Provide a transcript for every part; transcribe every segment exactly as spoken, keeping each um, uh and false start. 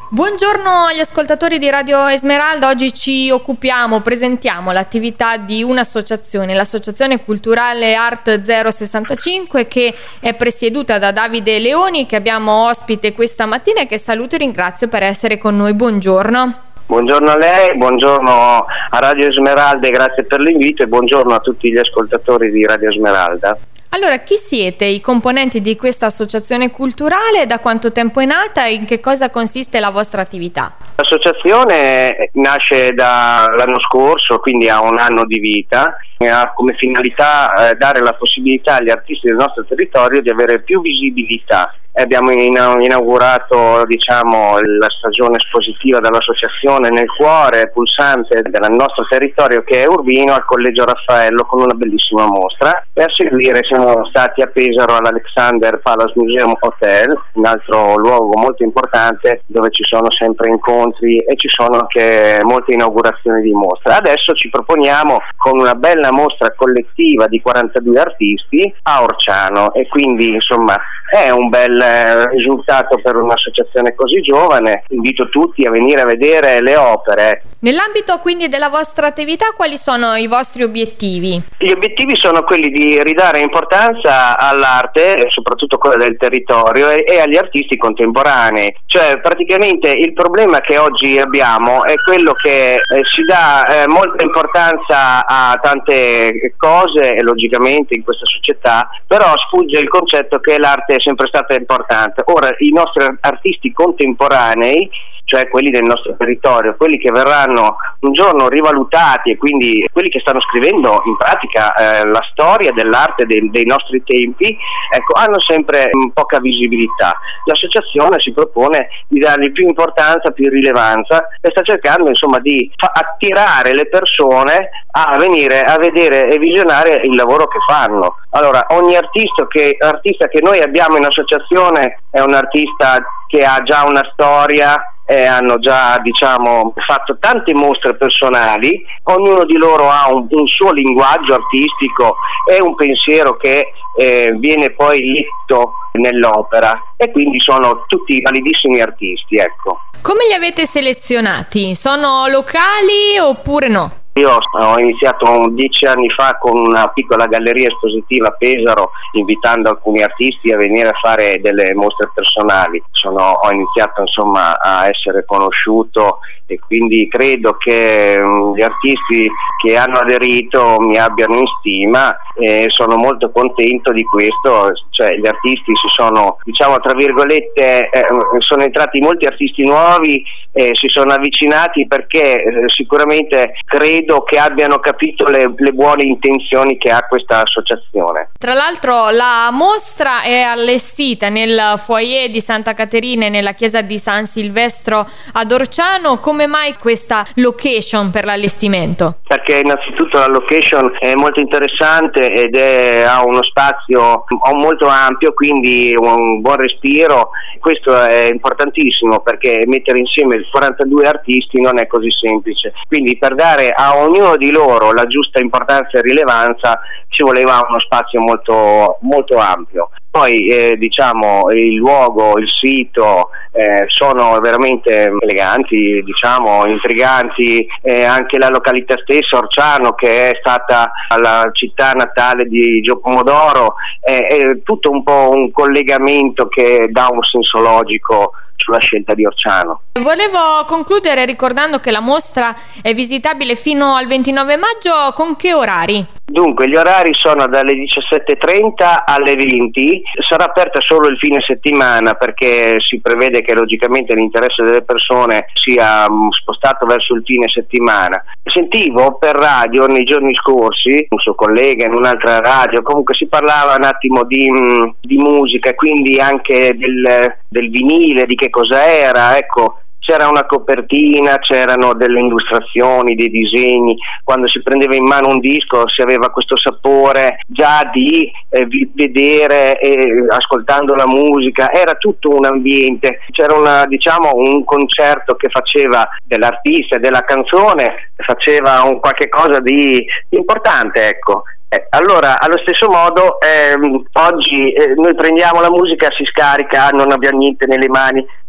Buongiorno agli ascoltatori di Radio Esmeralda. Oggi ci occupiamo, presentiamo l'attività di un'associazione, l'Associazione Culturale Art zero sessantacinque, che è presieduta da Davide Leoni, che abbiamo ospite questa mattina e che saluto e ringrazio per essere con noi. Buongiorno. Buongiorno a lei, buongiorno a Radio Esmeralda e grazie per l'invito e buongiorno a tutti gli ascoltatori di Radio Esmeralda. Allora, chi siete i componenti di questa associazione culturale? Da quanto tempo è nata e in che cosa consiste la vostra attività? L'associazione nasce dall'anno scorso, quindi ha un anno di vita, e ha come finalità eh, dare la possibilità agli artisti del nostro territorio di avere più visibilità. Abbiamo inaugurato diciamo, la stagione espositiva dell'associazione nel cuore pulsante del nostro territorio, che è Urbino, al Collegio Raffaello, con una bellissima mostra, e a seguire siamo stati a Pesaro all'Alexander Palace Museum Hotel, un altro luogo molto importante dove ci sono sempre incontri e ci sono anche molte inaugurazioni di mostre. Adesso ci proponiamo con una bella mostra collettiva di quarantadue artisti a Orciano, e quindi insomma è un bel risultato per un'associazione così giovane. Invito tutti a venire a vedere le opere. Nell'ambito quindi della vostra attività, quali sono i vostri obiettivi? Gli obiettivi sono quelli di ridare importanza all'arte, soprattutto quella del territorio, e, e agli artisti contemporanei. Cioè praticamente il problema che oggi abbiamo è quello che eh, si dà eh, molta importanza a tante cose, e logicamente in questa società, però sfugge il concetto che l'arte è sempre stata importante. Ora i nostri artisti contemporanei, cioè quelli del nostro territorio, quelli che verranno un giorno rivalutati e quindi quelli che stanno scrivendo in pratica eh, la storia dell'arte dei, dei nostri tempi, ecco, hanno sempre mh, poca visibilità. L'associazione si propone di dargli più importanza, più rilevanza, e sta cercando insomma di fa- attirare le persone a venire a vedere e visionare il lavoro che fanno. Allora, ogni artista che, artista che noi abbiamo in associazione è un artista che ha già una storia, e hanno già diciamo fatto tante mostre personali, ognuno di loro ha un, un suo linguaggio artistico e un pensiero che eh, viene poi letto nell'opera, e quindi sono tutti validissimi artisti, ecco. Come li avete selezionati? Sono locali oppure no? Io ho iniziato dieci anni fa con una piccola galleria espositiva a Pesaro, invitando alcuni artisti a venire a fare delle mostre personali. Sono, ho iniziato insomma a essere conosciuto, e quindi credo che um, gli artisti che hanno aderito mi abbiano in stima, e sono molto contento di questo. Cioè gli artisti si sono, diciamo tra virgolette, eh, sono entrati molti artisti nuovi, eh, si sono avvicinati perché eh, sicuramente credo che abbiano capito le, le buone intenzioni che ha questa associazione. Tra l'altro la mostra è allestita nel foyer di Santa Caterina e nella chiesa di San Silvestro ad Orciano. Come mai questa location per l'allestimento? Perché innanzitutto la location è molto interessante ed è, ha uno spazio molto ampio, quindi un buon respiro. Questo è importantissimo perché mettere insieme quarantadue artisti non è così semplice, quindi per dare a ognuno di loro la giusta importanza e rilevanza ci voleva uno spazio molto molto ampio. Poi eh, diciamo il luogo, il sito eh, sono veramente eleganti, diciamo intriganti, eh, anche la località stessa, Orciano, che è stata la città natale di Gio Pomodoro, eh, è tutto un po' un collegamento che dà un senso logico sulla scelta di Orciano. Volevo concludere ricordando che la mostra è visitabile fino al ventinove maggio. Con che orari? Dunque, gli orari sono dalle diciassette e trenta alle venti, sarà aperta solo il fine settimana perché si prevede che logicamente l'interesse delle persone sia um, spostato verso il fine settimana. Sentivo per radio nei giorni scorsi, un suo collega in un'altra radio, comunque si parlava un attimo di, di musica, quindi anche del, del vinile, di che cosa era, ecco. C'era una copertina, c'erano delle illustrazioni, dei disegni. Quando si prendeva in mano un disco si aveva questo sapore già di eh, vedere e ascoltando la musica, era tutto un ambiente. C'era una, diciamo, un concerto che faceva dell'artista e della canzone, faceva un qualche cosa di importante, ecco. Eh, allora, allo stesso modo, ehm, oggi eh, noi prendiamo la musica, si scarica, non abbiamo niente nelle mani,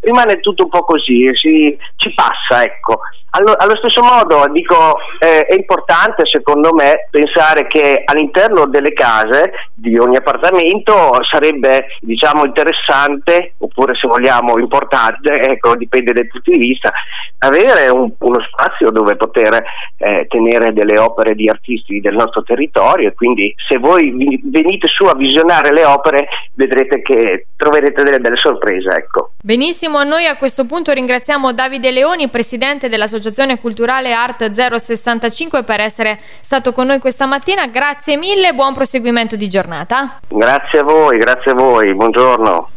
rimane tutto un po' così, si, ci passa, ecco. Allo, allo stesso modo dico eh, è importante secondo me pensare che all'interno delle case di ogni appartamento sarebbe diciamo interessante, oppure se vogliamo importante, ecco, dipende dai punti di vista, avere un, uno spazio dove poter eh, tenere delle opere di artisti del nostro territorio, e quindi se voi venite su a visionare le opere vedrete che troverete delle belle sorprese, ecco. Benissimo, noi a questo punto ringraziamo Davide Leoni, presidente dell'Associazione Culturale Art zero sessantacinque, per essere stato con noi questa mattina. Grazie mille, buon proseguimento di giornata. Grazie a voi, grazie a voi, buongiorno.